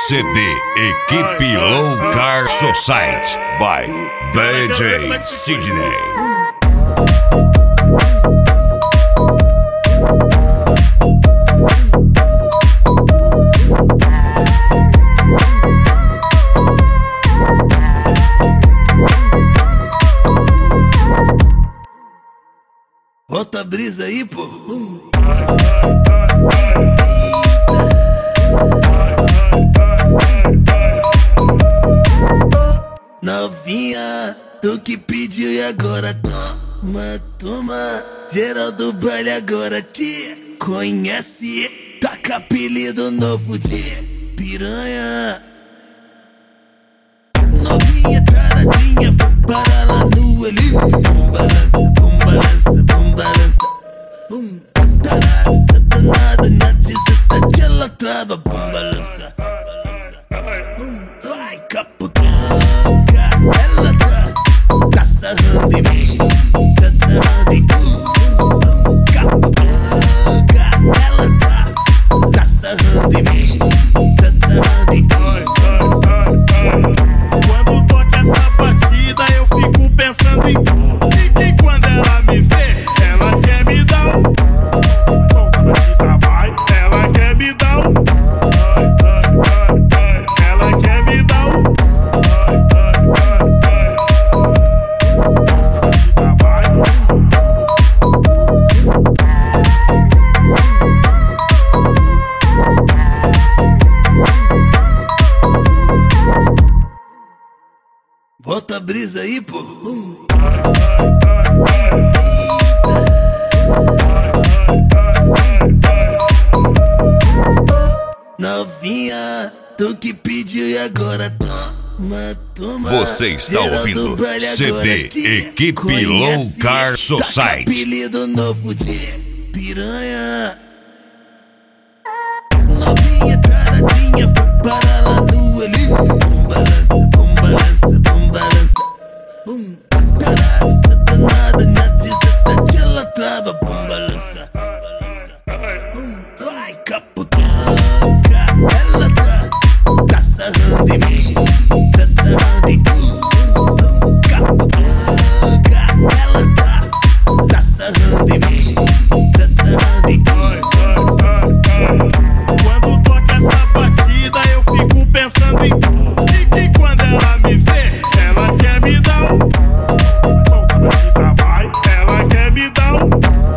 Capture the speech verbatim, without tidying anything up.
C D Equipe Low Car Society by D J Sidney. Bota a brisa aí, pô. Hum. Novinha, tu que pediu e agora toma, toma. Geral do baile agora te conhece. Taca apelido novo de piranha. Novinha taradinha, vai parar lá no ali. Bum balança, bum balança, bum balança. Bum, tarada, danada, na dezessete ela trava. Bum balança, bum, vai caputanga. Ela tá, tá sarrando em mim, tá sarrando em tu. Caputanga, ela tá, tá sarrando em mim, tá sarrando em tu. Quando toca essa batida eu fico pensando em tu. E quando ela me vê, ela quer me dar um. Solta a batida, vai, ela quer me dar um. Ela quer me dar um. Bota a brisa aí, pô. Hum. Novinha, tu que pediu e agora toma, toma. Você está Geral ouvindo do baile C agora D te Equipe conhece. Low Car Taca Society. apelido novo de piranha. Novinha taradinha, vai parar lá no ali. Bum balança, bum balança, bum balança. Bum, tarada, danada, na dezessete ela trava. Bum balança, bum, vai caputanga. Ela tá, tá sarrando em mim, tá sarrando em tu. Caputanga, ela tá, tá sarrando em mim, tá sarrando em tu. Quando toca essa batida eu fico pensando em tu. E quando ela me vê, ela quer me dar um. Solta a batida, vai, ela quer me dar um.